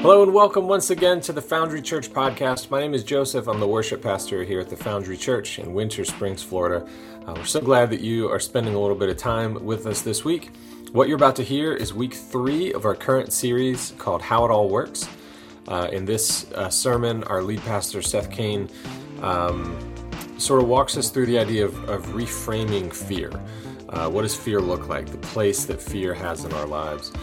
Hello and welcome once again to the Foundry Church podcast. My name is Joseph. I'm the worship pastor here at the Foundry Church in Winter Springs, Florida. We're so glad that you are spending a little bit of time with us this week. What you're about to hear is week 3 of our current series called How It All Works. In this sermon, our lead pastor, Seth Kane, sort of walks us through the idea of reframing fear. What does fear look like? The place that fear has in our lives.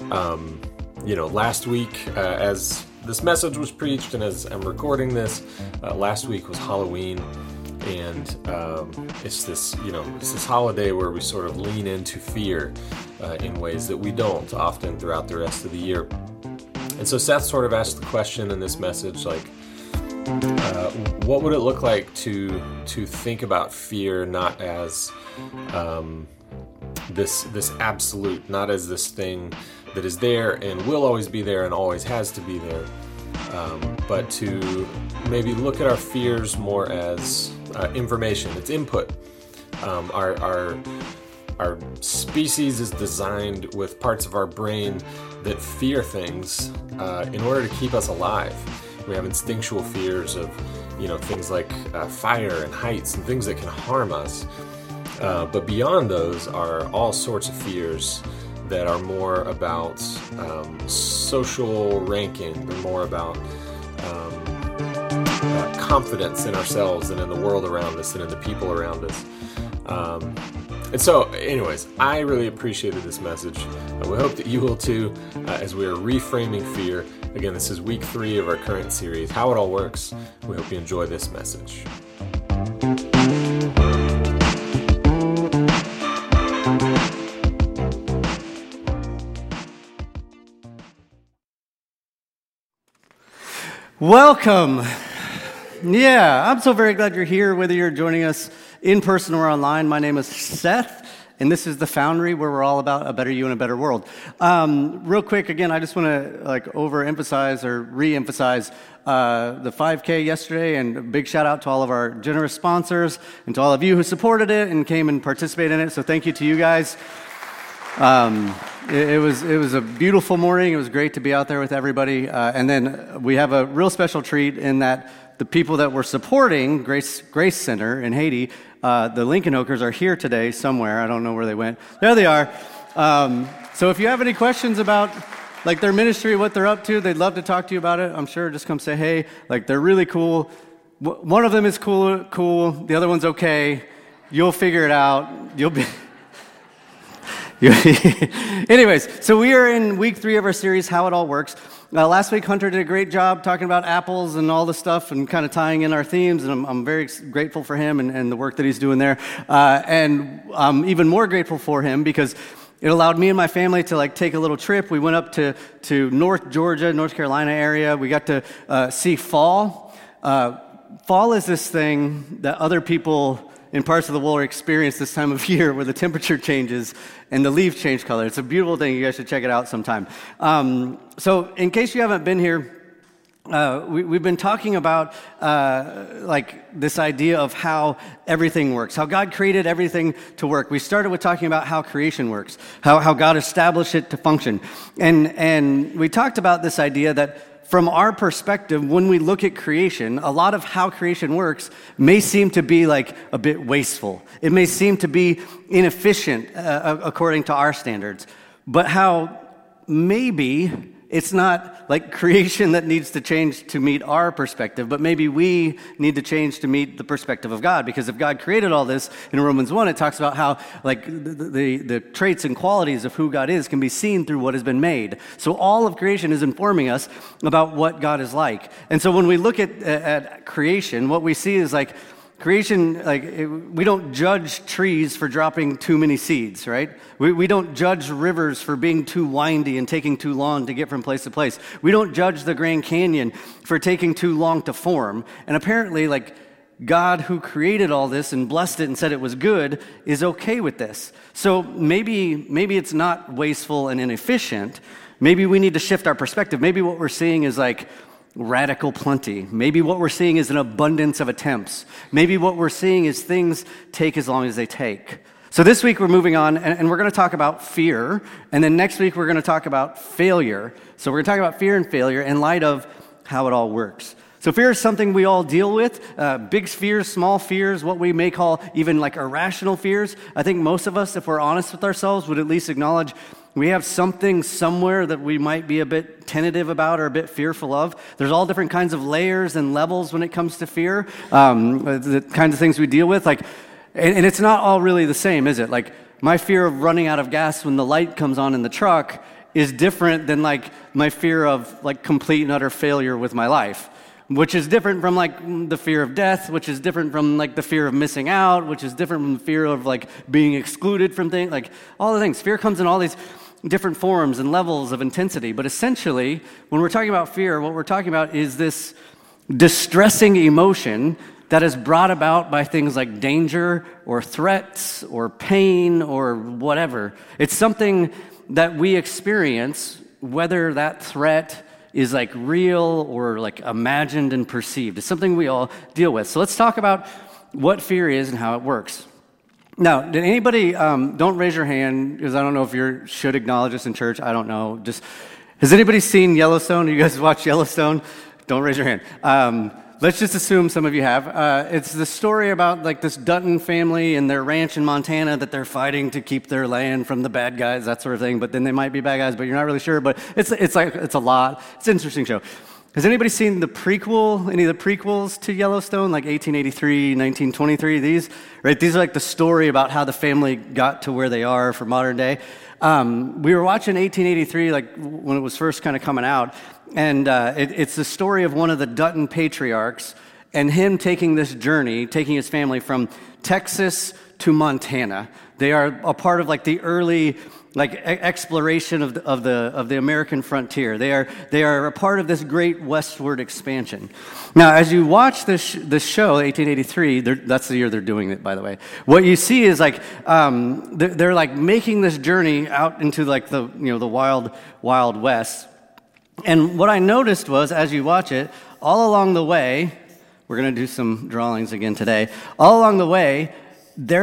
Last week, as this message was preached and as I'm recording this, last week was Halloween, and it's this holiday where we sort of lean into fear in ways that we don't often throughout the rest of the year. And so Seth sort of asked the question in this message, what would it look like to think about fear not as this absolute, not as this thing that is there and will always be there and always has to be there, but to maybe look at our fears more as information. It's input. Our species is designed with parts of our brain that fear things in order to keep us alive. We have instinctual fears of things like fire and heights and things that can harm us. But beyond those are all sorts of fears that are more about social ranking. They're more about confidence in ourselves and in the world around us and in the people around us. And so, anyways, I really appreciated this message. We hope that you will too, as we are reframing fear. Again, this is week 3 of our current series, How It All Works. We hope you enjoy this message. Welcome. Yeah, I'm so very glad you're here, whether you're joining us in person or online. My name is Seth, and this is the Foundry, where we're all about a better you and a better world. Real quick, again, I just want to overemphasize or re-emphasize the 5K yesterday, and a big shout out to all of our generous sponsors and to all of you who supported it and came and participated in it. So thank you to you guys. It was a beautiful morning. It was great to be out there with everybody. And then we have a real special treat in that the people that we're supporting, Grace Center in Haiti, the Lincoln Oakers are here today somewhere. I don't know where they went. There they are. So if you have any questions about their ministry, what they're up to, they'd love to talk to you about it. I'm sure just come say, hey, they're really cool. One of them is cool. The other one's okay. You'll figure it out. You'll be... Anyways, so we are in week 3 of our series, How It All Works. Last week, Hunter did a great job talking about apples and all this stuff and kind of tying in our themes, and I'm very grateful for him and the work that he's doing there. And I'm even more grateful for him because it allowed me and my family to take a little trip. We went up to North Georgia, North Carolina area. We got to see fall. Fall is this thing that other people in parts of the world experience this time of year where the temperature changes and the leaves change color. It's a beautiful thing. You guys should check it out sometime. So in case you haven't been here, we've been talking about this idea of how everything works, how God created everything to work. We started with talking about how creation works, how God established it to function. And we talked about this idea that from our perspective, when we look at creation, a lot of how creation works may seem to be a bit wasteful. It may seem to be inefficient according to our standards. But how maybe it's not creation that needs to change to meet our perspective, but maybe we need to change to meet the perspective of God. Because if God created all this, in Romans 1, it talks about how the traits and qualities of who God is can be seen through what has been made. So all of creation is informing us about what God is like. And so when we look at creation, what we see is creation, we don't judge trees for dropping too many seeds, right? We don't judge rivers for being too windy and taking too long to get from place to place. We don't judge the Grand Canyon for taking too long to form. And apparently, God who created all this and blessed it and said it was good is okay with this. So maybe it's not wasteful and inefficient. Maybe we need to shift our perspective. Maybe what we're seeing is radical plenty. Maybe what we're seeing is an abundance of attempts. Maybe what we're seeing is things take as long as they take. So this week we're moving on, and we're going to talk about fear, and then next week we're going to talk about failure. So we're going to talk about fear and failure in light of how it all works. So fear is something we all deal with, big fears, small fears, what we may call even like irrational fears. I think most of us, if we're honest with ourselves, would at least acknowledge we have something somewhere that we might be a bit tentative about or a bit fearful of. There's all different kinds of layers and levels when it comes to fear, the kinds of things we deal with. And it's not all really the same, is it? Like, my fear of running out of gas when the light comes on in the truck is different than, like, my fear of, like, complete and utter failure with my life, which is different from, like, the fear of death, which is different from, like, the fear of missing out, which is different from the fear of, like, being excluded from things, like, all the things. Fear comes in all these different forms and levels of intensity. But essentially, when we're talking about fear, what we're talking about is this distressing emotion that is brought about by things like danger or threats or pain or whatever. It's something that we experience, whether that threat is like real or like imagined and perceived. It's something we all deal with. So let's talk about what fear is and how it works. Now, did anybody, don't raise your hand, because I don't know if you should acknowledge this in church. I don't know. Has anybody seen Yellowstone? You guys watch Yellowstone? Don't raise your hand. Let's just assume some of you have. It's the story about like this Dutton family and their ranch in Montana that they're fighting to keep their land from the bad guys, that sort of thing. But then they might be bad guys, but you're not really sure. But it's a lot. It's an interesting show. Has anybody seen any of the prequels to Yellowstone, like 1883, 1923? These are like the story about how the family got to where they are for modern day. We were watching 1883, like when it was first kind of coming out, and it's the story of one of the Dutton patriarchs and him taking this journey, taking his family from Texas to Montana. They are a part of like the early exploration of the American frontier. They are a part of this great westward expansion. Now, as you watch this show, 1883, that's the year they're doing it, by the way. What you see is like they're like making this journey out into like the wild west. And what I noticed was, as you watch it, all along the way, we're going to do some drawings again today. All along the way, they're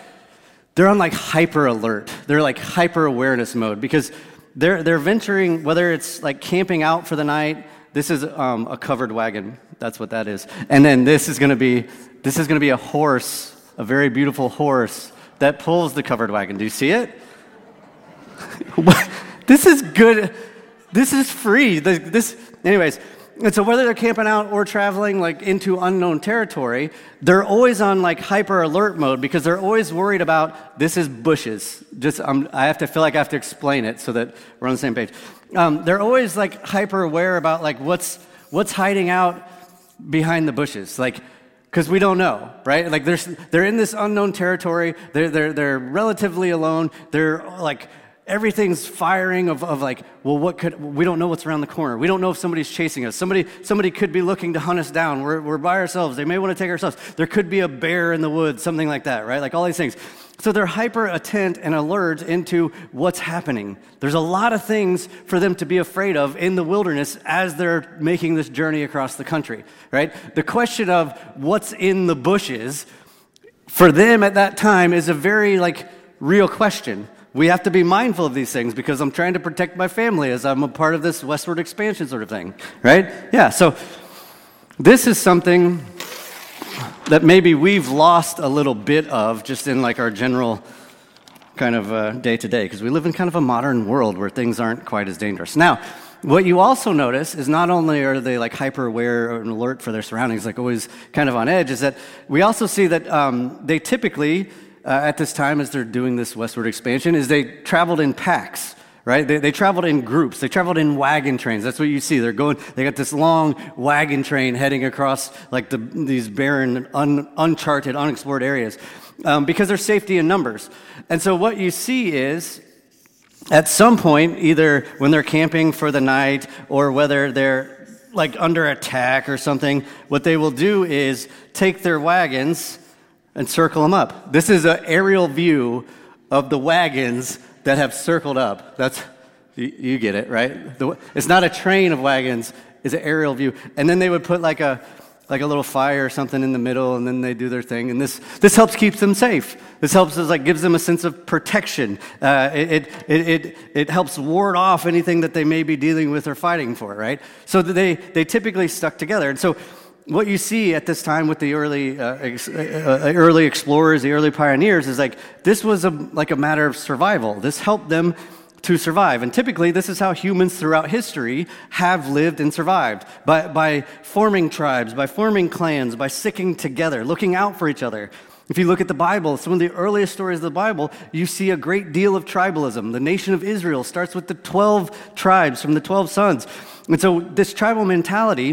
on like hyper alert. They're like hyper awareness mode because they're venturing, whether it's like camping out for the night. This is a covered wagon. That's what that is. And then this is going to be a horse, a very beautiful horse that pulls the covered wagon. Do you see it? This is good. This is free. Anyways. And so whether they're camping out or traveling like into unknown territory, they're always on like hyper alert mode because they're always worried about this is bushes. I feel like I have to explain it so that we're on the same page. They're always like hyper aware about like what's hiding out behind the bushes, like because we don't know, right? Like they're in this unknown territory. They're relatively alone. They're like. Everything's firing of like, well, we don't know what's around the corner. We don't know if somebody's chasing us. Somebody could be looking to hunt us down. We're by ourselves. They may want to take ourselves. There could be a bear in the woods, something like that, right? Like all these things. So they're hyper attent and alert into what's happening. There's a lot of things for them to be afraid of in the wilderness as they're making this journey across the country, right? The question of what's in the bushes for them at that time is a very like real question. We have to be mindful of these things because I'm trying to protect my family as I'm a part of this westward expansion sort of thing, right? Yeah, so this is something that maybe we've lost a little bit of just in like our general kind of day-to-day because we live in kind of a modern world where things aren't quite as dangerous. Now, what you also notice is not only are they like hyper-aware and alert for their surroundings, like always kind of on edge, is that we also see that they typically... at this time, as they're doing this westward expansion, is they traveled in packs, right? They traveled in groups. They traveled in wagon trains. That's what you see. They got this long wagon train heading across like these barren, uncharted, unexplored areas because there's safety in numbers. And so what you see is, at some point, either when they're camping for the night or whether they're like under attack or something, what they will do is take their wagons and circle them up. This is an aerial view of the wagons that have circled up. You get it, right? It's not a train of wagons, it's an aerial view. And then they would put like a like a little fire or something in the middle, and then they do their thing. And this helps keep them safe. This helps us, like, gives them a sense of protection. It helps ward off anything that they may be dealing with or fighting for, right? So they typically stuck together. And so what you see at this time with the early explorers, the early pioneers, is like this was like a matter of survival. This helped them to survive. And typically, this is how humans throughout history have lived and survived, by forming tribes, by forming clans, by sticking together, looking out for each other. If you look at the Bible, some of the earliest stories of the Bible, you see a great deal of tribalism. The nation of Israel starts with the 12 tribes from the 12 sons. And so this tribal mentality,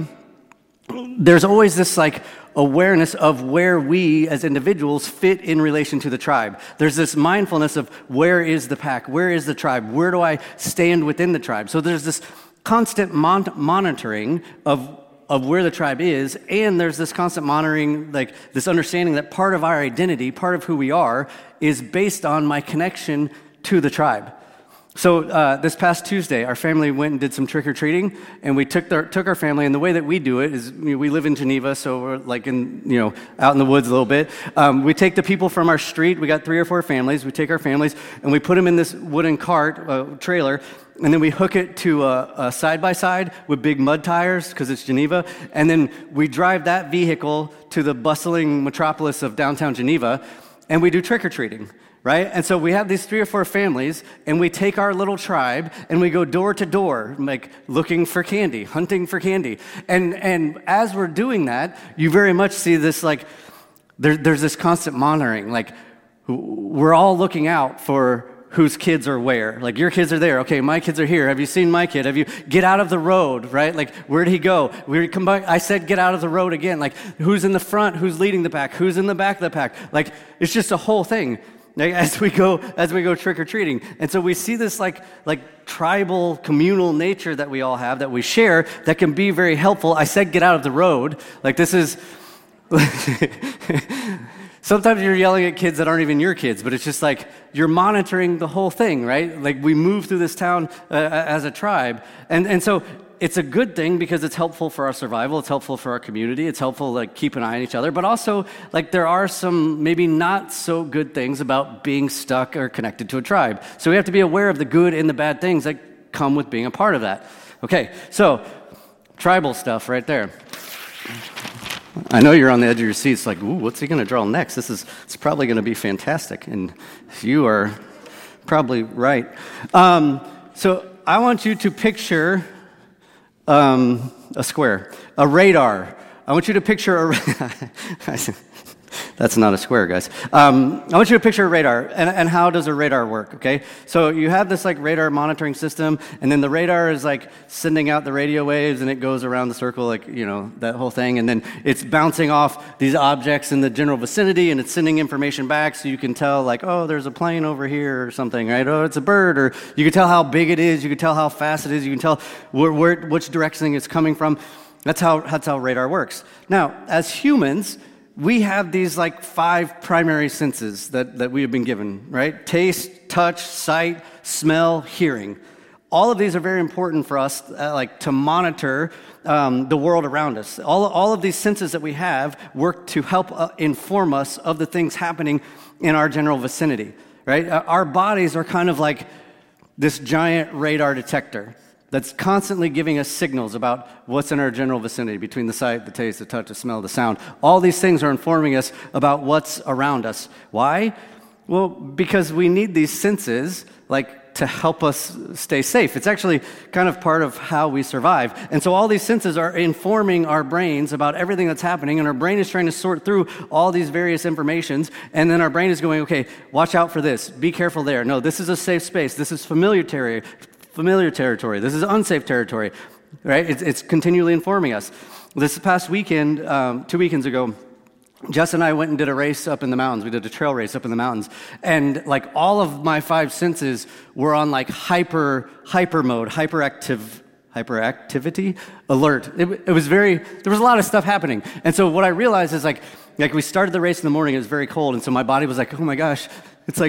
there's always this like awareness of where we as individuals fit in relation to the tribe. There's this mindfulness of where is the pack, where is the tribe, where do I stand within the tribe? So there's this constant monitoring of where the tribe is, and there's this constant monitoring, like this understanding that part of our identity, part of who we are, is based on my connection to the tribe. So this past Tuesday, our family went and did some trick-or-treating, and we took our family, and the way that we do it is, we live in Geneva, so we're like out in the woods a little bit. We take the people from our street. We got 3 or 4 families. We take our families, and we put them in this wooden cart, trailer, and then we hook it to a side-by-side with big mud tires, because it's Geneva, and then we drive that vehicle to the bustling metropolis of downtown Geneva, and we do trick-or-treating. Right? And so we have these 3 or 4 families, and we take our little tribe, and we go door to door, like looking for candy, hunting for candy. And as we're doing that, you very much see this, like, there's this constant monitoring. Like, we're all looking out for whose kids are where. Like, your kids are there. Okay, my kids are here. Have you seen my kid? Have you, get out of the road, right? Like, where'd he go? Where'd he come back? I said, get out of the road again. Like, who's in the front? Who's leading the pack? Who's in the back of the pack? Like, it's just a whole thing. As we go trick-or-treating. And so we see this like tribal, communal nature that we all have, that we share, that can be very helpful. I said get out of the road. Like, this is... Sometimes you're yelling at kids that aren't even your kids, but it's just like you're monitoring the whole thing, right? Like, we move through this town as a tribe. And so it's a good thing because it's helpful for our survival. It's helpful for our community. It's helpful to, like, keep an eye on each other. But also, like, there are some maybe not so good things about being stuck or connected to a tribe. So we have to be aware of the good and the bad things that come with being a part of that. Okay, so tribal stuff right there. I know you're on the edge of your seats like, ooh, what's he going to draw next? It's probably going to be fantastic. And you are probably right. So I want you to picture... a square, a radar. I want you to picture that's not a square, guys. I want you to picture a radar, and how does a radar work, okay? So you have this, like, radar monitoring system, and then the radar is, like, sending out the radio waves, and it goes around the circle, like, that whole thing, and then it's bouncing off these objects in the general vicinity, and it's sending information back, so you can tell, like, oh, there's a plane over here or something, right? Oh, it's a bird, or you can tell how big it is, you can tell how fast it is, you can tell which direction it's coming from. That's how radar works. Now, as humans, we have these, like, 5 primary senses that we have been given, right? Taste, touch, sight, smell, hearing. All of these are very important for us, to monitor the world around us. All of these senses that we have work to help inform us of the things happening in our general vicinity, right? Our bodies are kind of like this giant radar detector that's constantly giving us signals about what's in our general vicinity, between the sight, the taste, the touch, the smell, the sound. All these things are informing us about what's around us. Why? Well, because we need these senses, to help us stay safe. It's actually kind of part of how we survive. And so all these senses are informing our brains about everything that's happening, and our brain is trying to sort through all these various informations, and then our brain is going, okay, watch out for this, be careful there. No, this is a safe space. This is familiar territory. This is unsafe territory, right? It's continually informing us. This past weekend, 2 weekends ago, Jess and I went and did a race up in the mountains. We did a trail race up in the mountains. And, all of my 5 senses were on, hyper mode, hyperactivity alert. It was there was a lot of stuff happening. And so what I realized is, we started the race in the morning, it was very cold. And so my body was like, oh my gosh, it's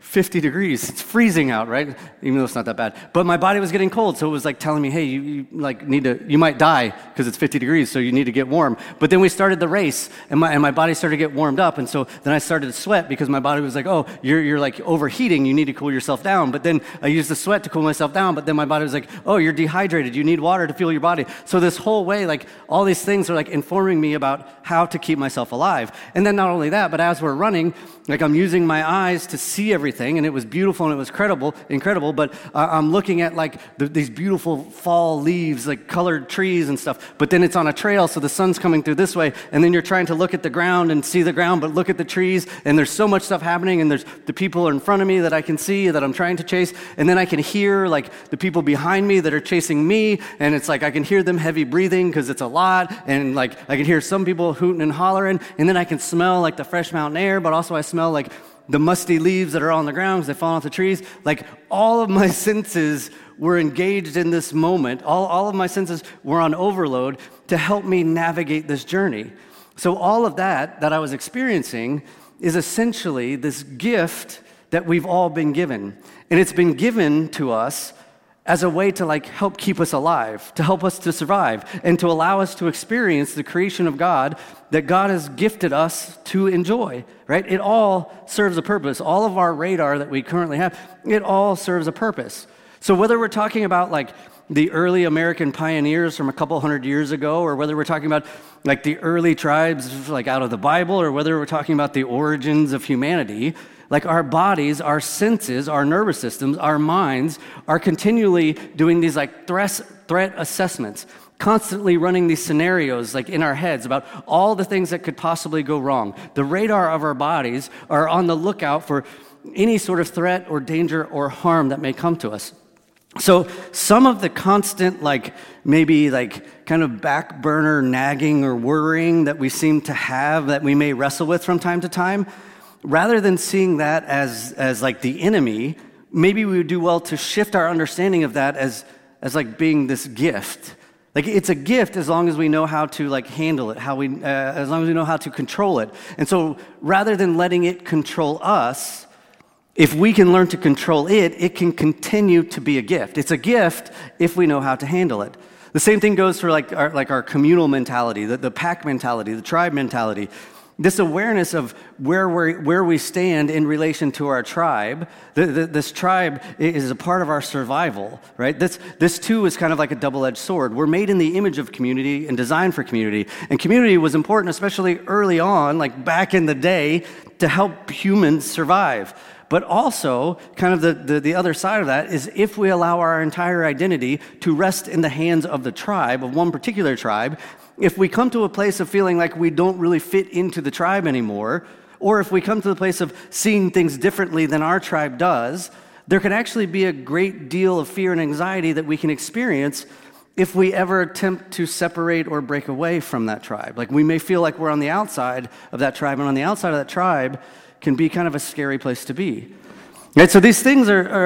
50 degrees. It's freezing out, right? Even though it's not that bad. But my body was getting cold, so it was like telling me, hey, you might die because it's 50 degrees, so you need to get warm. But then we started the race, and my body started to get warmed up, and so then I started to sweat because my body was like, oh, you're like overheating, you need to cool yourself down. But then I used the sweat to cool myself down, but then my body was like, oh, you're dehydrated, you need water to fuel your body. So this whole way, like all these things are like informing me about how to keep myself alive. And then not only that, but as we're running, like I'm using my eyes to see everything, and it was beautiful and it was incredible. But I'm looking at like these beautiful fall leaves, like colored trees and stuff. But then it's on a trail, so the sun's coming through this way, and then you're trying to look at the ground and see the ground, but look at the trees, and there's so much stuff happening, and there's the people in front of me that I can see that I'm trying to chase, and then I can hear like the people behind me that are chasing me, and it's like I can hear them heavy breathing because it's a lot, and like I can hear some people hooting and hollering, and then I can smell like the fresh mountain air, but also I smell like the musty leaves that are on the ground because they fall off the trees. Like all of my senses were engaged in this moment. All of my senses were on overload to help me navigate this journey. So all of that I was experiencing is essentially this gift that we've all been given. And it's been given to us as a way to like help keep us alive, to help us to survive, and to allow us to experience the creation of God that God has gifted us to enjoy, right? It all serves a purpose. All of our radar that we currently have, it all serves a purpose. So whether we're talking about like the early American pioneers from a couple hundred years ago, or whether we're talking about like the early tribes like out of the Bible, or whether we're talking about the origins of humanity, like our bodies, our senses, our nervous systems, our minds are continually doing these like threat assessments, constantly running these scenarios like in our heads about all the things that could possibly go wrong. The radar of our bodies are on the lookout for any sort of threat or danger or harm that may come to us. So some of the constant, like maybe like kind of back burner nagging or worrying that we seem to have that we may wrestle with from time to time, rather than seeing that as like the enemy, maybe we would do well to shift our understanding of that as like being this gift. Like it's a gift as long as we know how to like handle it, as long as we know how to control it. And so rather than letting it control us, if we can learn to control it, it can continue to be a gift. It's a gift if we know how to handle it. The same thing goes for like our communal mentality, the pack mentality, the tribe mentality. This awareness of where we stand in relation to our tribe. This tribe is a part of our survival, right? This too is kind of like a double-edged sword. We're made in the image of community and designed for community. And community was important, especially early on, like back in the day, to help humans survive. But also, kind of the other side of that is if we allow our entire identity to rest in the hands of the tribe, of one particular tribe, if we come to a place of feeling like we don't really fit into the tribe anymore, or if we come to the place of seeing things differently than our tribe does, there can actually be a great deal of fear and anxiety that we can experience if we ever attempt to separate or break away from that tribe. Like we may feel like we're on the outside of that tribe, and on the outside of that tribe can be kind of a scary place to be. Right, so these things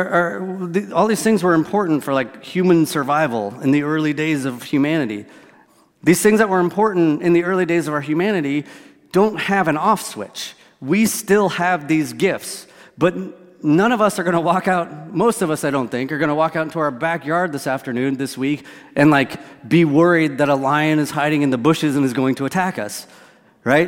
all these things were important for like human survival in the early days of humanity. These things that were important in the early days of our humanity don't have an off switch. We still have these gifts, but none of us are going to walk out, most of us I don't think, are going to walk out into our backyard this week, and like be worried that a lion is hiding in the bushes and is going to attack us. Right?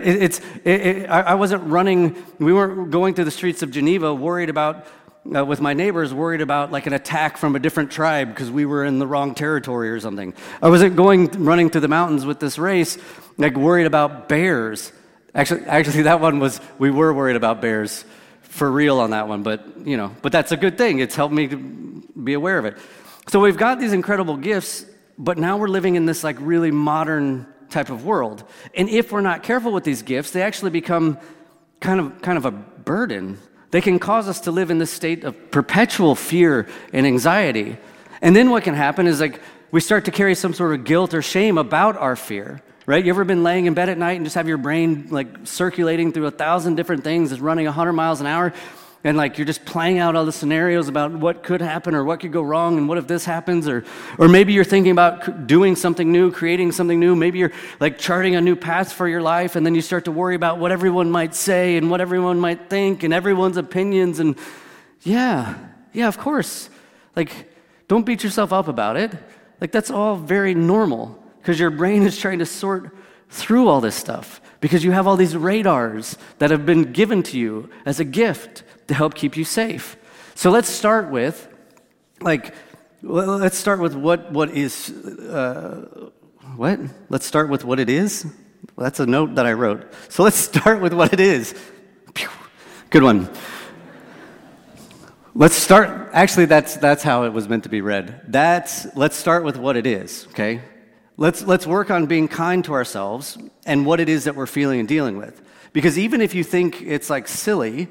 I wasn't running, we weren't going through the streets of Geneva worried about, with my neighbors, worried about like an attack from a different tribe because we were in the wrong territory or something. I wasn't running through the mountains with this race, like worried about bears. Actually that one we were worried about bears for real on that one, but that's a good thing. It's helped me to be aware of it. So we've got these incredible gifts, but now we're living in this like really modern type of world. And if we're not careful with these gifts, they actually become kind of a burden. They can cause us to live in this state of perpetual fear and anxiety. And then what can happen is like we start to carry some sort of guilt or shame about our fear, right? You ever been laying in bed at night and just have your brain like circulating through 1,000 different things, it's running 100 miles an hour, and like you're just playing out all the scenarios about what could happen or what could go wrong and what if this happens, or maybe you're thinking about doing something new, creating something new, maybe you're like charting a new path for your life, and then you start to worry about what everyone might say and what everyone might think and everyone's opinions, and Yeah, of course. Like, don't beat yourself up about it. Like, that's all very normal because your brain is trying to sort through all this stuff because you have all these radars that have been given to you as a gift to help keep you safe. So let's start with, what is, what? Let's start with what it is? Well, that's a note that I wrote. So let's start with what it is. Pew. Good one. Let's start, actually that's how it was meant to be read. Let's start with what it is, okay? Let's work on being kind to ourselves and what it is that we're feeling and dealing with. Because even if you think it's like silly,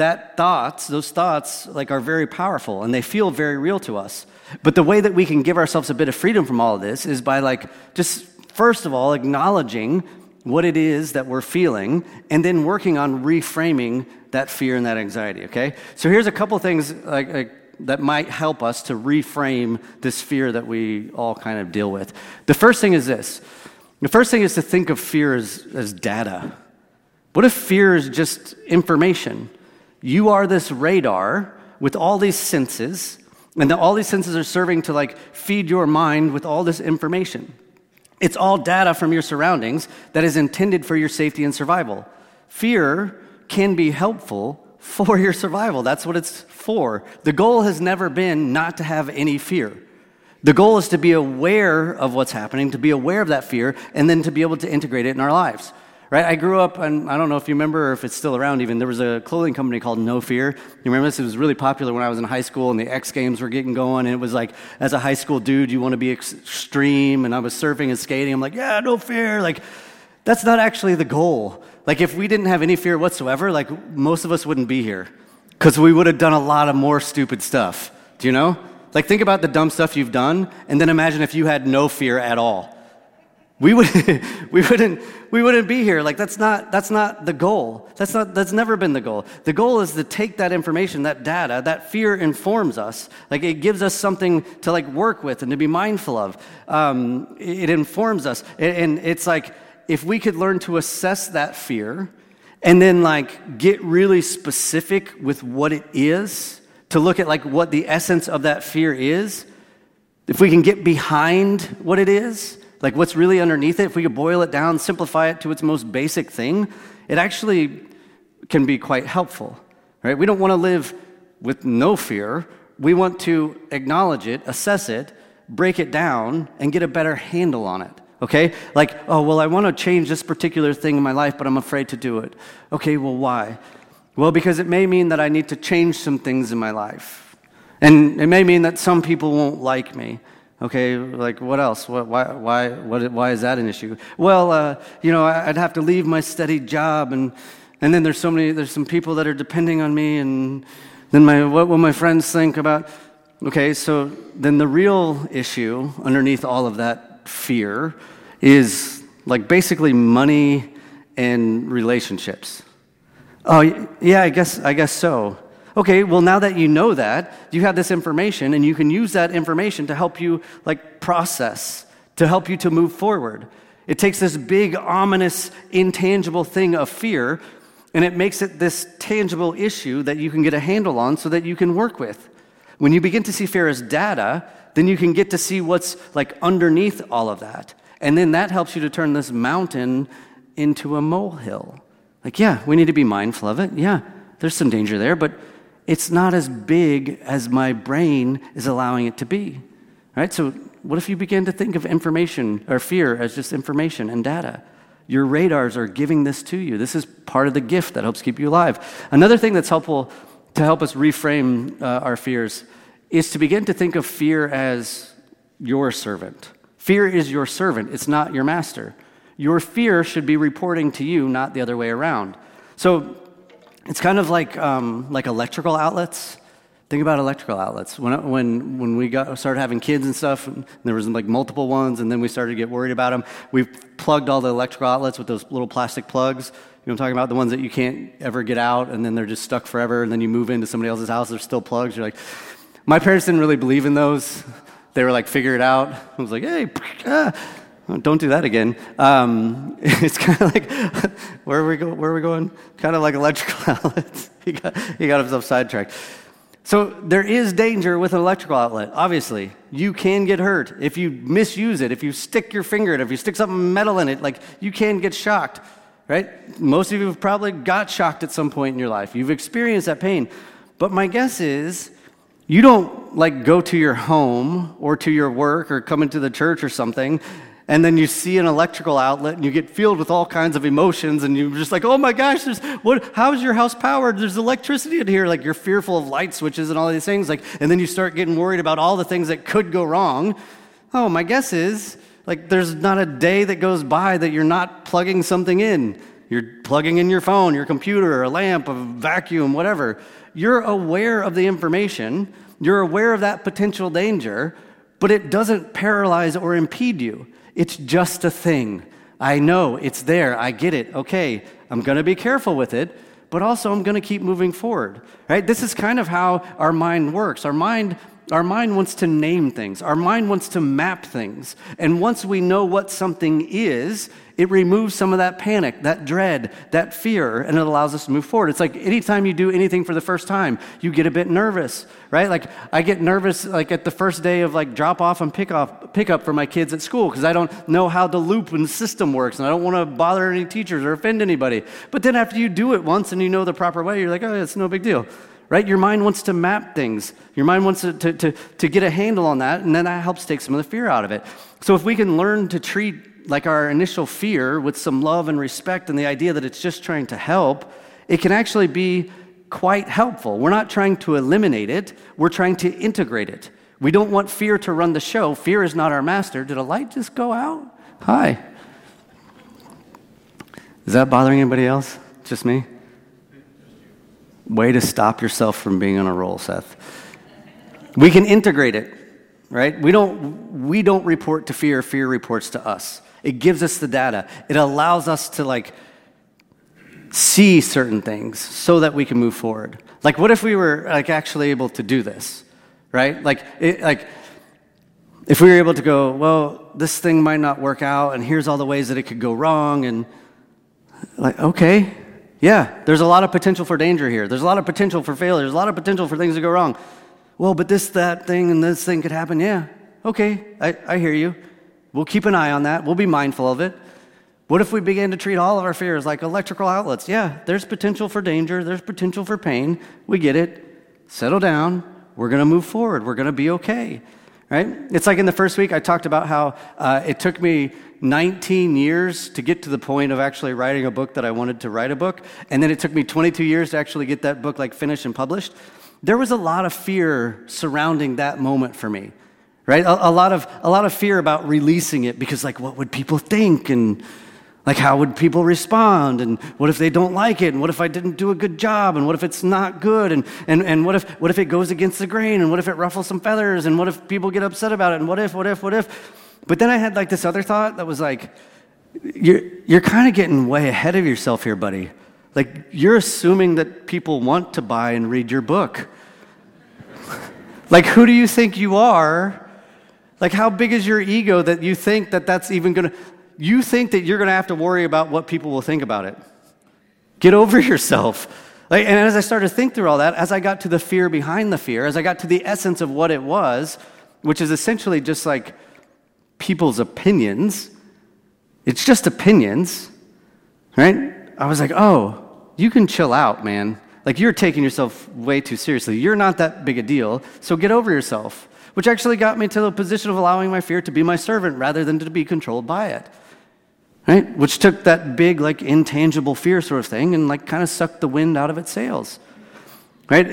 those thoughts like are very powerful and they feel very real to us. But the way that we can give ourselves a bit of freedom from all of this is by like just first of all acknowledging what it is that we're feeling and then working on reframing that fear and that anxiety, okay? So here's a couple things that might help us to reframe this fear that we all kind of deal with. The first thing is this. The first thing is to think of fear as data. What if fear is just information? You are this radar with all these senses, and all these senses are serving to like feed your mind with all this information. It's all data from your surroundings that is intended for your safety and survival. Fear can be helpful for your survival. That's what it's for. The goal has never been not to have any fear. The goal is to be aware of what's happening, to be aware of that fear, and then to be able to integrate it in our lives. Right? I grew up, and I don't know if you remember or if it's still around even, there was a clothing company called No Fear. You remember this? It was really popular when I was in high school and the X Games were getting going, and it was like, as a high school dude, you want to be extreme, and I was surfing and skating. I'm like, yeah, no fear. Like, that's not actually the goal. Like, if we didn't have any fear whatsoever, like, most of us wouldn't be here because we would have done a lot of more stupid stuff. Do you know? Like, think about the dumb stuff you've done, and then imagine if you had no fear at all. We wouldn't be here. Like that's not the goal. That's never been the goal. The goal is to take that information, that data, that fear informs us. Like it gives us something to like work with and to be mindful of. It informs us, and it's like if we could learn to assess that fear, and then like get really specific with what it is, to look at like what the essence of that fear is. If we can get behind what it is. Like what's really underneath it, if we could boil it down, simplify it to its most basic thing, it actually can be quite helpful, right? We don't want to live with no fear. We want to acknowledge it, assess it, break it down, and get a better handle on it, okay? Like, oh, well, I want to change this particular thing in my life, but I'm afraid to do it. Okay, well, why? Well, because it may mean that I need to change some things in my life. And it may mean that some people won't like me. Okay, like what else? Why is that an issue? Well, I'd have to leave my steady job, and then there's some people that are depending on me, and then what will my friends think about? Okay, so then the real issue underneath all of that fear is like basically money and relationships. Oh, yeah, I guess so. Okay, well, now that you know that, you have this information, and you can use that information to help you, like, process, to help you to move forward. It takes this big, ominous, intangible thing of fear, and it makes it this tangible issue that you can get a handle on so that you can work with. When you begin to see fear as data, then you can get to see what's, like, underneath all of that. And then that helps you to turn this mountain into a molehill. Like, yeah, we need to be mindful of it. Yeah, there's some danger there, but it's not as big as my brain is allowing it to be, right? So what if you begin to think of information or fear as just information and data? Your radars are giving this to you. This is part of the gift that helps keep you alive. Another thing that's helpful to help us reframe our fears is to begin to think of fear as your servant. Fear is your servant. It's not your master. Your fear should be reporting to you, not the other way around. So it's kind of like electrical outlets. Think about electrical outlets. When we started having kids and stuff, and there was like multiple ones, and then we started to get worried about them. We plugged all the electrical outlets with those little plastic plugs. You know what I'm talking about? The ones that you can't ever get out, and then they're just stuck forever, and then you move into somebody else's house, they're still plugs. You're like, my parents didn't really believe in those. They were like, figure it out. I was like, hey, don't do that again. It's kind of like, where are we going? Kind of like electrical outlets. He got himself sidetracked. So there is danger with an electrical outlet, obviously. You can get hurt if you misuse it, if you stick your finger in it, if you stick something metal in it, like you can get shocked, right? Most of you have probably got shocked at some point in your life. You've experienced that pain. But my guess is you don't like go to your home or to your work or come into the church or something, and then you see an electrical outlet and you get filled with all kinds of emotions and you're just like, oh my gosh, how is your house powered? There's electricity in here. Like you're fearful of light switches and all these things. Like, and then you start getting worried about all the things that could go wrong. Oh, my guess is like there's not a day that goes by that you're not plugging something in. You're plugging in your phone, your computer, a lamp, a vacuum, whatever. You're aware of the information. You're aware of that potential danger, but it doesn't paralyze or impede you. It's just a thing. I know it's there. I get it. Okay, I'm going to be careful with it, but also I'm going to keep moving forward. Right? This is kind of how our mind works. Our mind wants to name things. Our mind wants to map things. And once we know what something is, it removes some of that panic, that dread, that fear, and it allows us to move forward. It's like anytime you do anything for the first time, you get a bit nervous, right? Like I get nervous like at the first day of like drop off and pick up for my kids at school because I don't know how the loop and system works and I don't want to bother any teachers or offend anybody. But then after you do it once and you know the proper way, you're like, oh, it's no big deal. Right? Your mind wants to map things. Your mind wants to get a handle on that, and then that helps take some of the fear out of it. So if we can learn to treat like our initial fear with some love and respect and the idea that it's just trying to help, it can actually be quite helpful. We're not trying to eliminate it. We're trying to integrate it. We don't want fear to run the show. Fear is not our master. Did a light just go out? Hi. Is that bothering anybody else? Just me? Way to stop yourself from being on a roll, Seth. We can integrate it, right? We don't report to fear. Fear reports to us. It gives us the data. It allows us to like see certain things so that we can move forward. Like, what if we were like actually able to do this, right? Like if we were able to go, well, this thing might not work out, and here's all the ways that it could go wrong, and like, okay. Yeah, there's a lot of potential for danger here. There's a lot of potential for failure. There's a lot of potential for things to go wrong. Well, but that thing, and this thing could happen. Yeah, okay, I hear you. We'll keep an eye on that. We'll be mindful of it. What if we began to treat all of our fears like electrical outlets? Yeah, there's potential for danger. There's potential for pain. We get it. Settle down. We're going to move forward. We're going to be okay, right? It's like in the first week, I talked about how it took me 19 years to get to the point of actually writing a book that I wanted to write a book, and then it took me 22 years to actually get that book like finished and published. There was a lot of fear surrounding that moment for me, right? A lot of fear about releasing it because like what would people think and like how would people respond and what if they don't like it and what if I didn't do a good job and what if it's not good and what if it goes against the grain and what if it ruffles some feathers and what if people get upset about it and what if. But then I had like this other thought that was like, you're kind of getting way ahead of yourself here, buddy. Like you're assuming that people want to buy and read your book. Like who do you think you are? Like how big is your ego that you think that that's even going to, you think that you're going to have to worry about what people will think about it. Get over yourself. Like, and as I started to think through all that, as I got to the fear behind the fear, as I got to the essence of what it was, which is essentially just like people's opinions. It's just opinions, right? I was like, oh, you can chill out, man. Like you're taking yourself way too seriously. You're not that big a deal, so get over yourself. Which actually got me to the position of allowing my fear to be my servant rather than to be controlled by it, right? Which took that big, like intangible fear sort of thing and like kind of sucked the wind out of its sails, right?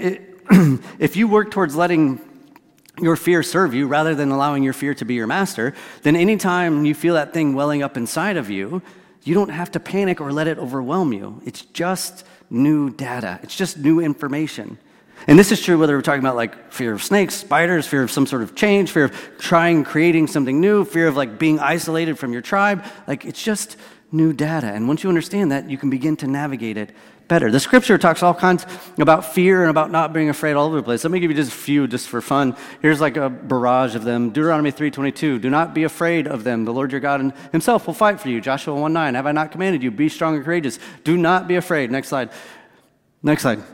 If you work towards letting your fear serve you rather than allowing your fear to be your master, then anytime you feel that thing welling up inside of you, you don't have to panic or let it overwhelm you. It's just new data. It's just new information. And this is true whether we're talking about like fear of snakes, spiders, fear of some sort of change, fear of creating something new, fear of like being isolated from your tribe. Like it's just new data. And once you understand that, you can begin to navigate it better. The scripture talks all kinds about fear and about not being afraid all over the place. Let me give you just a few just for fun. Here's like a barrage of them. Deuteronomy 3:22. Do not be afraid of them. The Lord your God himself will fight for you. Joshua 1:9. Have I not commanded you? Be strong and courageous. Do not be afraid. Next slide.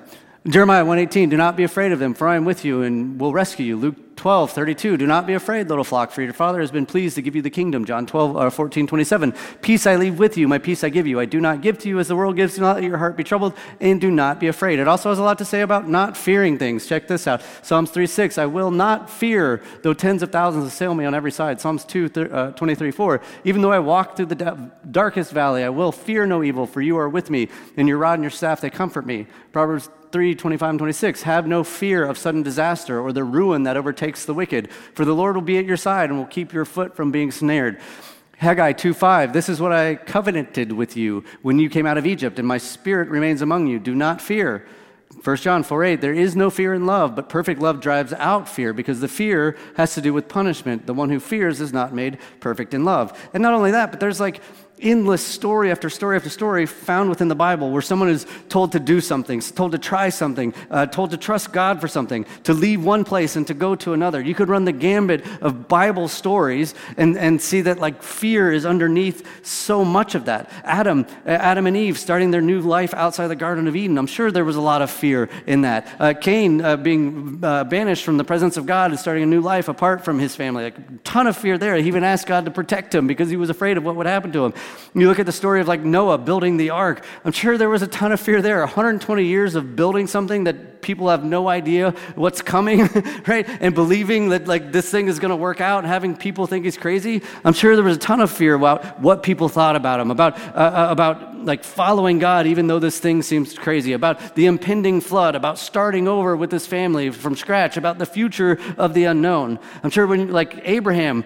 Jeremiah 1:18, do not be afraid of them, for I am with you and will rescue you. Luke 12:32, do not be afraid, little flock, for your Father has been pleased to give you the kingdom. John 14:27, peace I leave with you, my peace I give you. I do not give to you as the world gives. Do not let your heart be troubled, and do not be afraid. It also has a lot to say about not fearing things. Check this out. Psalms 3:6, I will not fear, though tens of thousands assail me on every side. Psalms 23:4, even though I walk through the darkest valley, I will fear no evil, for you are with me, and your rod and your staff, they comfort me. Proverbs 3:25 and 26, have no fear of sudden disaster or the ruin that overtakes the wicked, for the Lord will be at your side and will keep your foot from being snared. Haggai 2:5, this is what I covenanted with you when you came out of Egypt, and my spirit remains among you. Do not fear. 1 John 4:8, there is no fear in love, but perfect love drives out fear, because the fear has to do with punishment. The one who fears is not made perfect in love. And not only that, but there's like endless story after story after story found within the Bible where someone is told to do something, told to try something, told to trust God for something, to leave one place and to go to another. You could run the gambit of Bible stories and see that like fear is underneath so much of that. Adam and Eve starting their new life outside the Garden of Eden. I'm sure there was a lot of fear in that. Cain being banished from the presence of God and starting a new life apart from his family. Like, a ton of fear there. He even asked God to protect him because he was afraid of what would happen to him. You look at the story of like Noah building the ark. I'm sure there was a ton of fear there. 120 years of building something that people have no idea what's coming, right? And believing that like this thing is going to work out and having people think he's crazy. I'm sure there was a ton of fear about what people thought about him, about like following God even though this thing seems crazy, about the impending flood, about starting over with his family from scratch, about the future of the unknown. I'm sure when like Abraham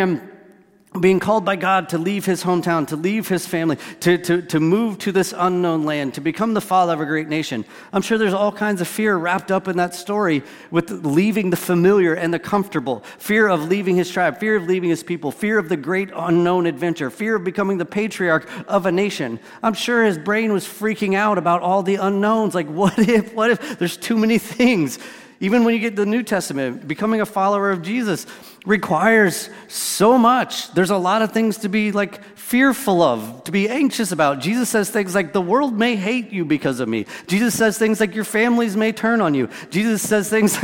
being called by God to leave his hometown, to leave his family, to move to this unknown land, to become the father of a great nation. I'm sure there's all kinds of fear wrapped up in that story with leaving the familiar and the comfortable, fear of leaving his tribe, fear of leaving his people, fear of the great unknown adventure, fear of becoming the patriarch of a nation. I'm sure his brain was freaking out about all the unknowns, like what if there's too many things. Even when you get to the New Testament, becoming a follower of Jesus requires so much. There's a lot of things to be like fearful of, to be anxious about. Jesus says things like, the world may hate you because of me. Jesus says things like, your families may turn on you. Jesus says things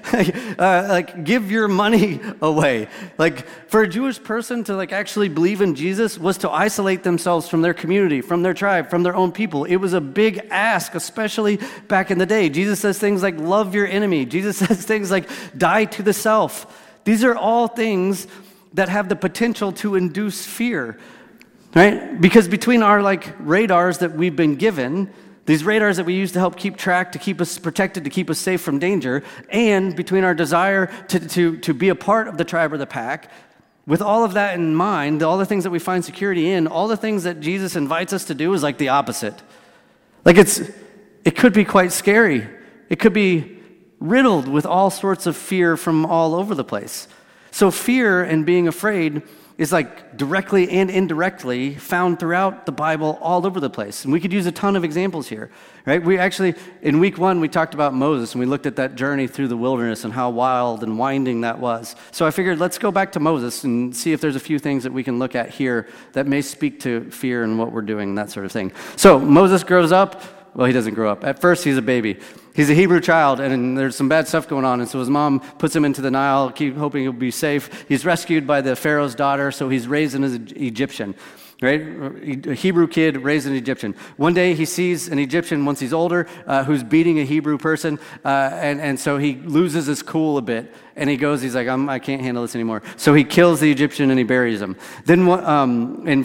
like give your money away. Like, for a Jewish person to like actually believe in Jesus was to isolate themselves from their community, from their tribe, from their own people. It was a big ask, especially back in the day. Jesus says things like, love your enemy. Jesus says things like, die to the self. These are all things that have the potential to induce fear, right? Because between our like radars that we've been given, these radars that we use to help keep track, to keep us protected, to keep us safe from danger, and between our desire to be a part of the tribe or the pack, with all of that in mind, all the things that we find security in, all the things that Jesus invites us to do is like the opposite. Like it could be quite scary. It could be riddled with all sorts of fear from all over the place. So fear and being afraid is like directly and indirectly found throughout the Bible all over the place. And we could use a ton of examples here, right? We actually, in week 1, we talked about Moses and we looked at that journey through the wilderness and how wild and winding that was. So I figured let's go back to Moses and see if there's a few things that we can look at here that may speak to fear and what we're doing, that sort of thing. So Moses grows up. Well, he doesn't grow up. At first, he's a baby. He's a Hebrew child, and there's some bad stuff going on, and so his mom puts him into the Nile, keep hoping he'll be safe. He's rescued by the Pharaoh's daughter, so he's raised as an Egyptian, right? A Hebrew kid raised as an Egyptian. One day, he sees an Egyptian, once he's older, who's beating a Hebrew person, and so he loses his cool a bit, and he's like, I can't handle this anymore. So he kills the Egyptian, and he buries him. Then in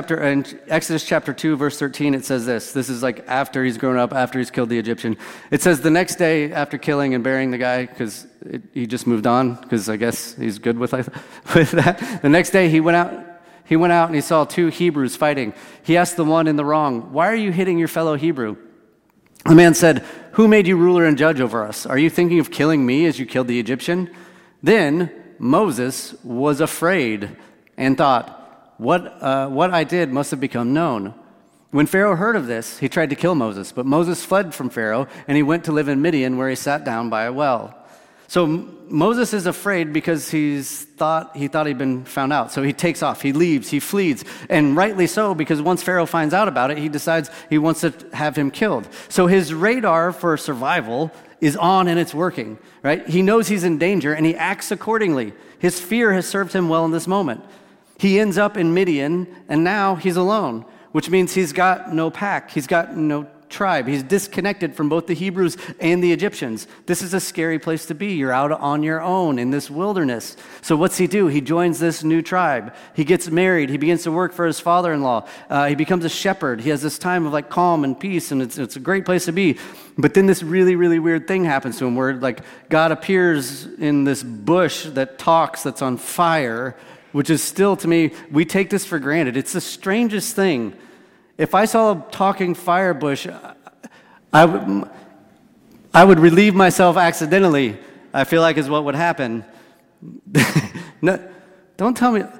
Exodus chapter 2, verse 13, it says this. This is like after he's grown up, after he's killed the Egyptian. It says, the next day after killing and burying the guy, because he just moved on, because I guess he's good with that. The next day he went out and he saw 2 Hebrews fighting. He asked the one in the wrong, why are you hitting your fellow Hebrew? The man said, who made you ruler and judge over us? Are you thinking of killing me as you killed the Egyptian? Then Moses was afraid and thought, what I did must have become known. When Pharaoh heard of this, he tried to kill Moses, but Moses fled from Pharaoh, and he went to live in Midian, where he sat down by a well. So Moses is afraid because he thought he'd been found out. So he takes off, he leaves, he flees, and rightly so, because once Pharaoh finds out about it, he decides he wants to have him killed. So his radar for survival is on and it's working, right? He knows he's in danger and he acts accordingly. His fear has served him well in this moment. He ends up in Midian and now he's alone, which means he's got no pack, he's got no tribe. He's disconnected from both the Hebrews and the Egyptians. This is a scary place to be. You're out on your own in this wilderness. So what's he do? He joins this new tribe. He gets married. He begins to work for his father-in-law. He becomes a shepherd. He has this time of like calm and peace, and it's a great place to be. But then this really, really weird thing happens to him where like God appears in this bush that talks, that's on fire, which is still, to me, we take this for granted. It's the strangest thing. If I saw a talking fire bush, I would relieve myself accidentally, I feel like is what would happen. No, don't tell me.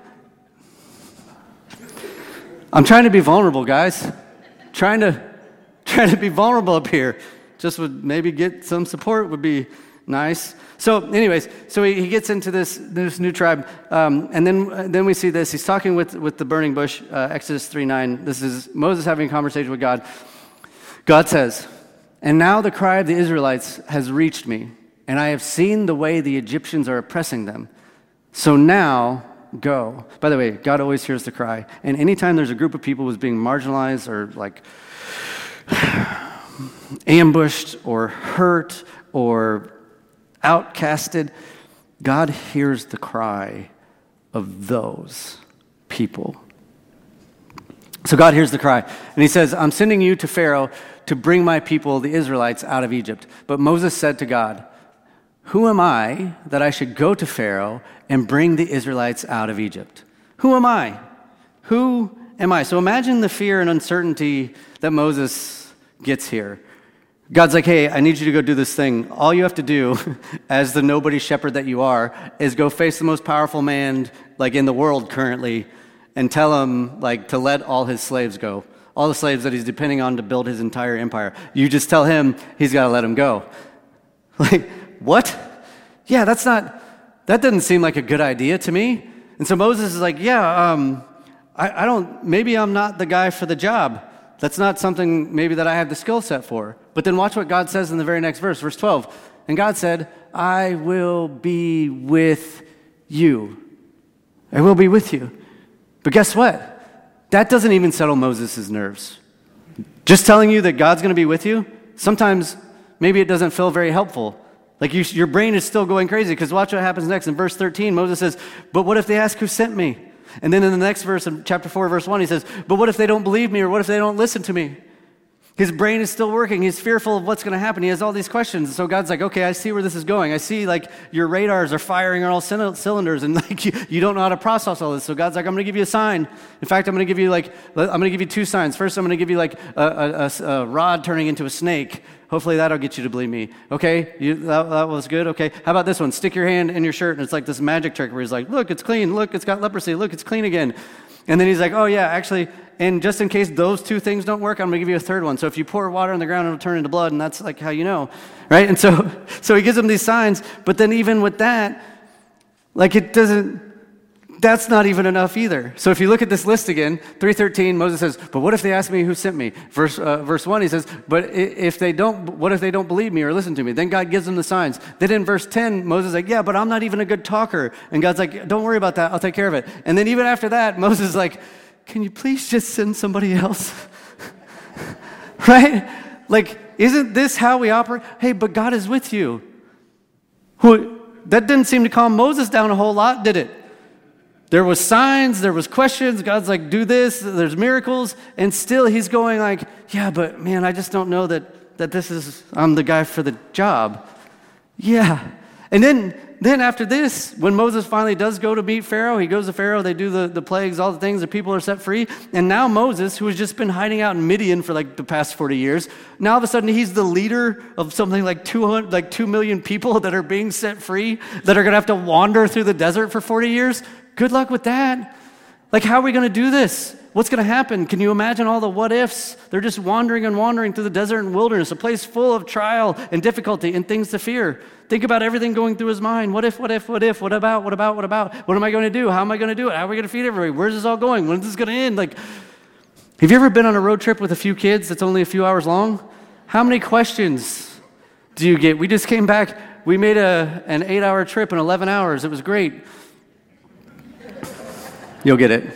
I'm trying to be vulnerable, guys. Trying to be vulnerable up here. Just would maybe get some support would be nice. So anyways, he gets into this new tribe, and then we see this. He's talking with the burning bush, Exodus 3:9. This is Moses having a conversation with God. God says, "And now the cry of the Israelites has reached me, and I have seen the way the Egyptians are oppressing them. So now go." By the way, God always hears the cry. And anytime there's a group of people who's being marginalized or like ambushed or hurt or outcasted, God hears the cry of those people. So God hears the cry, and he says, "I'm sending you to Pharaoh to bring my people, the Israelites, out of Egypt." But Moses said to God, "Who am I that I should go to Pharaoh and bring the Israelites out of Egypt? Who am I? Who am I?" So imagine the fear and uncertainty that Moses gets here. God's like, "Hey, I need you to go do this thing. All you have to do, as the nobody shepherd that you are, is go face the most powerful man like in the world currently, and tell him like to let all his slaves go, all the slaves that he's depending on to build his entire empire. You just tell him he's got to let them go." Like, what? Yeah, that doesn't seem like a good idea to me. And so Moses is like, maybe I'm not the guy for the job. That's not something maybe that I have the skill set for. But then watch what God says in the very next verse, verse 12. And God said, "I will be with you." I will be with you. But guess what? That doesn't even settle Moses' nerves. Just telling you that God's going to be with you, sometimes maybe it doesn't feel very helpful. Like your brain is still going crazy, because watch what happens next. In verse 13, Moses says, "But what if they ask who sent me?" And then in the next verse, in chapter 4, verse 1, he says, "But what if they don't believe me, or what if they don't listen to me?" His brain is still working. He's fearful of what's going to happen. He has all these questions. And so God's like, "Okay, I see where this is going. I see like your radars are firing on all cylinders, and like you don't know how to process all this." So God's like, "I'm going to give you a sign. In fact, I'm going to give you two signs. First, I'm going to give you like a rod turning into a snake. Hopefully that'll get you to believe me. Okay, that was good. Okay, how about this one? Stick your hand in your shirt, and it's like this magic trick where he's like, "Look, it's clean. Look, it's got leprosy. Look, it's clean again." And then he's like, "Oh yeah, actually, and just in case those two things don't work, I'm going to give you a third one. So if you pour water on the ground, it'll turn into blood," and that's like how you know, right? And so he gives them these signs, but then even with that, like that's not even enough either. So if you look at this list again, 3:13, Moses says, "But what if they ask me who sent me?" Verse 1, he says, "But what if they don't believe me or listen to me?" Then God gives them the signs. Then in verse 10, Moses is like, "Yeah, but I'm not even a good talker." And God's like, "Don't worry about that. I'll take care of it." And then even after that, Moses is like, "Can you please just send somebody else?" Right? Like, isn't this how we operate? Hey, but God is with you. That didn't seem to calm Moses down a whole lot, did it? There was signs, there was questions. God's like, "Do this," there's miracles. And still he's going like, "Yeah, but man, I just don't know that I'm the guy for the job." Yeah. And then after this, when Moses finally does go to meet Pharaoh, he goes to Pharaoh, they do the plagues, all the things, the people are set free. And now Moses, who has just been hiding out in Midian for like the past 40 years, now all of a sudden he's the leader of something like 2 million people that are being set free, that are going to have to wander through the desert for 40 years. Good luck with that. Like, how are we going to do this? What's going to happen? Can you imagine all the what ifs? They're just wandering and wandering through the desert and wilderness, a place full of trial and difficulty and things to fear. Think about everything going through his mind. What if, what if, what if, what about, what about, what about? What am I going to do? How am I going to do it? How are we going to feed everybody? Where's this all going? When's this going to end? Like, have you ever been on a road trip with a few kids that's only a few hours long? How many questions do you get? We just came back. We made an 8-hour trip in 11 hours. It was great. You'll get it.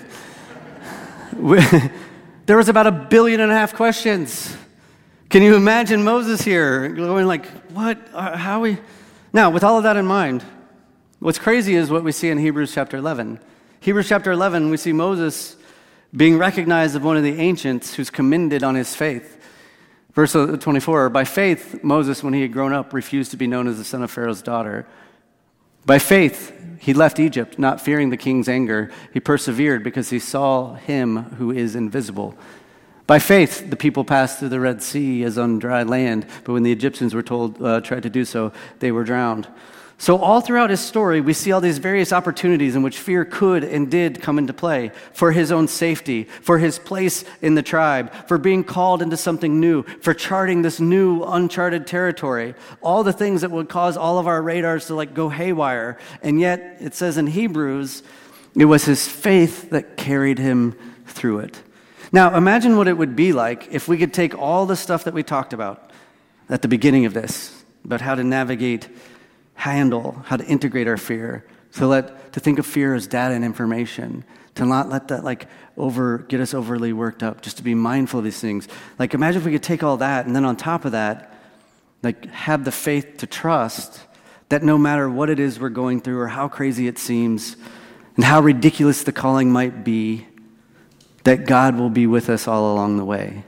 There was about 1.5 billion questions. Can you imagine Moses here going like, what, how we? Now, with all of that in mind, what's crazy is what we see in Hebrews chapter 11. Hebrews chapter 11, we see Moses being recognized as one of the ancients who's commended on his faith. Verse 24, by faith, Moses, when he had grown up, refused to be known as the son of Pharaoh's daughter. By faith, he left Egypt, not fearing the king's anger. He persevered because he saw him who is invisible. By faith, the people passed through the Red Sea as on dry land, but when the Egyptians were tried to do so, they were drowned. So all throughout his story, we see all these various opportunities in which fear could and did come into play for his own safety, for his place in the tribe, for being called into something new, for charting this new uncharted territory, all the things that would cause all of our radars to like go haywire. And yet, it says in Hebrews, it was his faith that carried him through it. Now, imagine what it would be like if we could take all the stuff that we talked about at the beginning of this, about how to navigate, handle, how to integrate our fear, to think of fear as data and information, to not let that get us overly worked up, just to be mindful of these things. Like, imagine if we could take all that and then on top of that, have the faith to trust that no matter what it is we're going through or how crazy it seems and how ridiculous the calling might be, that God will be with us all along the way.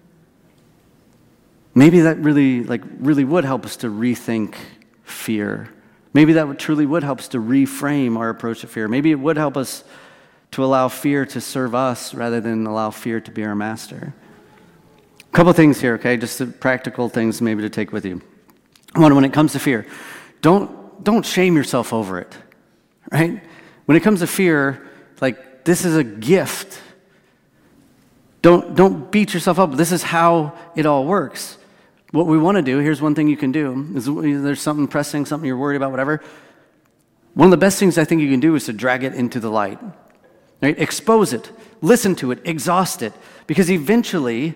Maybe that really would help us to rethink fear. Maybe that truly would help us to reframe our approach to fear. Maybe it would help us to allow fear to serve us rather than allow fear to be our master. A couple things here, okay? Just some practical things maybe to take with you. One, when it comes to fear, don't shame yourself over it, right? When it comes to fear, this is a gift. Don't beat yourself up. This is how it all works. What we want to do, here's one thing you can do, is there's something pressing, something you're worried about, whatever. One of the best things I think you can do is to drag it into the light. Right? Expose it, listen to it, exhaust it, because eventually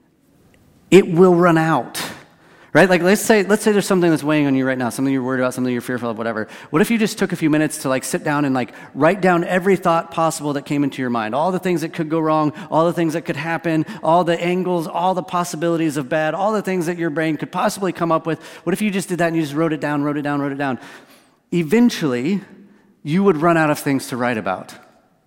it will run out. Right? Let's say there's something that's weighing on you right now, something you're worried about, something you're fearful of, whatever. What if you just took a few minutes to sit down and write down every thought possible that came into your mind, all the things that could go wrong, all the things that could happen, all the angles, all the possibilities of bad, all the things that your brain could possibly come up with. What if you just did that and you just wrote it down? Eventually, you would run out of things to write about.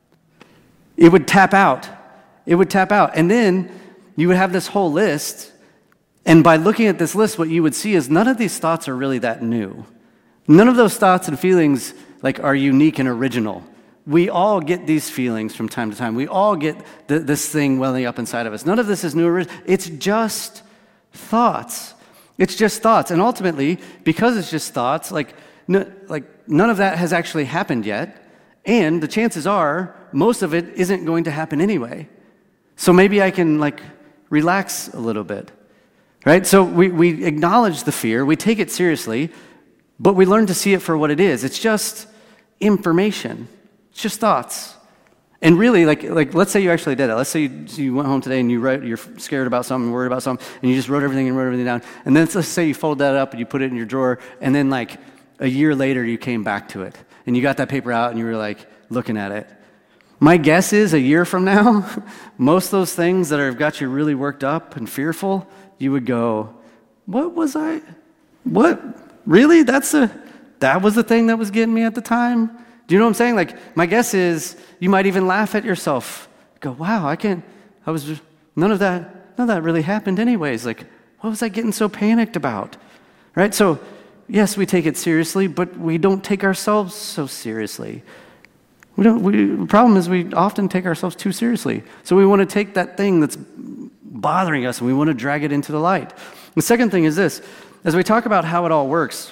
It would tap out. And then you would have this whole list. And by looking at this list, what you would see is none of these thoughts are really that new. None of those thoughts and feelings are unique and original. We all get these feelings from time to time. We all get this thing welling up inside of us. None of this is new. It's just thoughts. And ultimately, because it's just thoughts, none of that has actually happened yet. And the chances are, most of it isn't going to happen anyway. So maybe I can relax a little bit. Right? So we acknowledge the fear, we take it seriously, but we learn to see it for what it is. It's just information. It's just thoughts. And really, let's say you actually did it. Let's say you went home today and you're scared about something, worried about something, and you just wrote everything down. And then let's say you fold that up and you put it in your drawer, and then a year later you came back to it. And you got that paper out and you were looking at it. My guess is a year from now, most of those things that have got you really worked up and fearful, you would go, what? Really? That was the thing that was getting me at the time? Do you know what I'm saying? My guess is you might even laugh at yourself. Go, wow, none of that really happened anyways. What was I getting so panicked about? Right? So, yes, we take it seriously, but we don't take ourselves so seriously. The problem is we often take ourselves too seriously. So we want to take that thing that's bothering us and we want to drag it into the light. The second thing is this. As we talk about how it all works,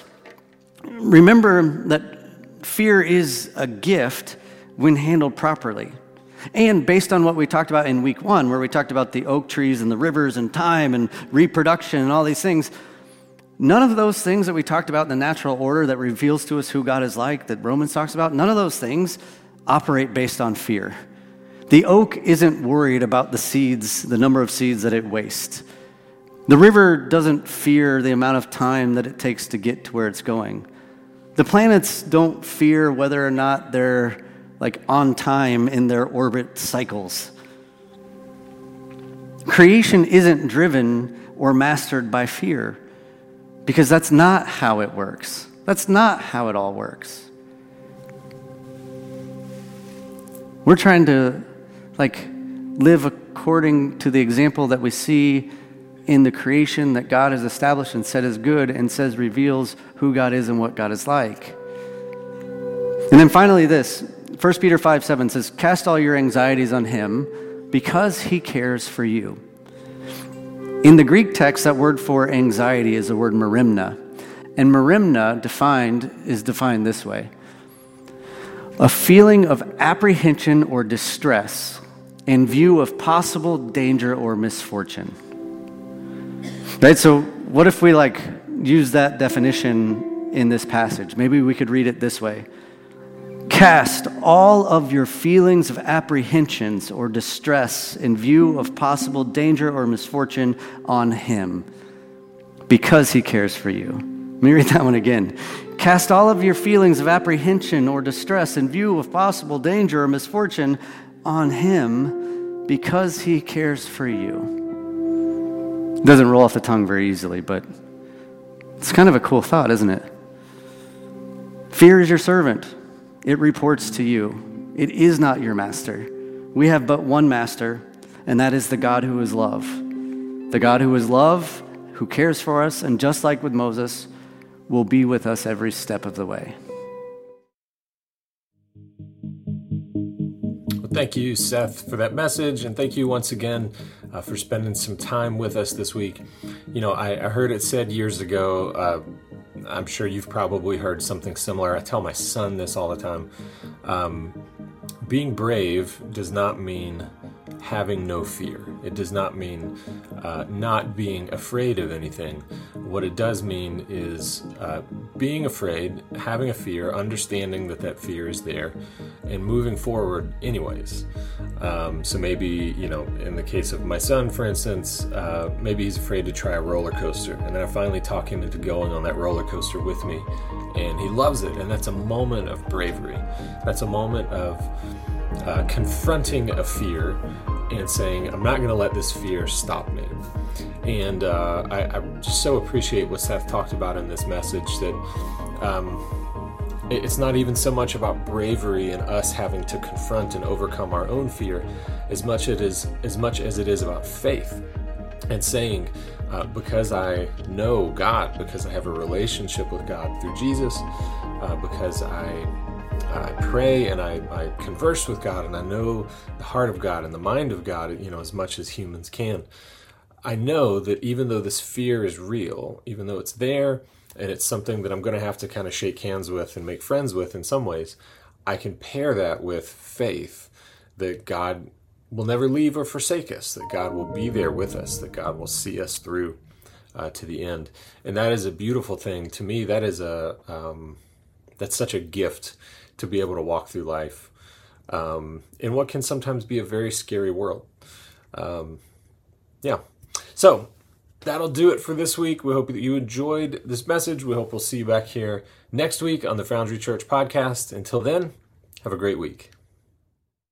remember that fear is a gift when handled properly. And based on what we talked about in week 1, where we talked about the oak trees and the rivers and time and reproduction and all these things, none of those things that we talked about in the natural order that reveals to us who God is like, that Romans talks about, none of those things operate based on fear. The oak isn't worried about the seeds, the number of seeds that it wastes. The river doesn't fear the amount of time that it takes to get to where it's going. The planets don't fear whether or not they're on time in their orbit cycles. Creation isn't driven or mastered by fear, because that's not how it works. That's not how it all works. We're trying to live according to the example that we see in the creation that God has established and said is good, and says reveals who God is and what God is like. And then finally this, 1 Peter 5:7 says, cast all your anxieties on him because he cares for you. In the Greek text, that word for anxiety is the word merimna. And merimna is defined this way: a feeling of apprehension or distress in view of possible danger or misfortune. Right? So what if we use that definition in this passage? Maybe we could read it this way: cast all of your feelings of apprehensions or distress in view of possible danger or misfortune on him, because he cares for you. Let me read that one again. Cast all of your feelings of apprehension or distress in view of possible danger or misfortune on him, because he cares for you. It doesn't roll off the tongue very easily, but it's kind of a cool thought, isn't it? Fear is your servant. It reports to you. It is not your master. We have but one master, and that is the God who is love. The God who is love, who cares for us, and just like with Moses, will be with us every step of the way. Well, thank you, Seth, for that message, and thank you once again for spending some time with us this week. I heard it said years ago, I'm sure you've probably heard something similar. I tell my son this all the time. Being brave does not mean having no fear. It does not mean not being afraid of anything. What it does mean is being afraid, having a fear, understanding that fear is there, and moving forward anyways. So maybe, in the case of my son, for instance, maybe he's afraid to try a roller coaster, and then I finally talk him into going on that roller coaster with me, and he loves it, and that's a moment of bravery. That's a moment of confronting a fear and saying, I'm not going to let this fear stop me. And I just so appreciate what Seth talked about in this message, that it's not even so much about bravery and us having to confront and overcome our own fear as much as it is about faith and saying, because I know God, because I have a relationship with God through Jesus, because I pray and I converse with God, and I know the heart of God and the mind of God, as much as humans can. I know that even though this fear is real, even though it's there, and it's something that I'm going to have to kind of shake hands with and make friends with in some ways, I can pair that with faith that God will never leave or forsake us, that God will be there with us, that God will see us through to the end. And that is a beautiful thing. To me, that is that's such a gift to be able to walk through life in what can sometimes be a very scary world. So that'll do it for this week. We hope that you enjoyed this message. We hope we'll see you back here next week on the Foundry Church podcast. Until then, have a great week.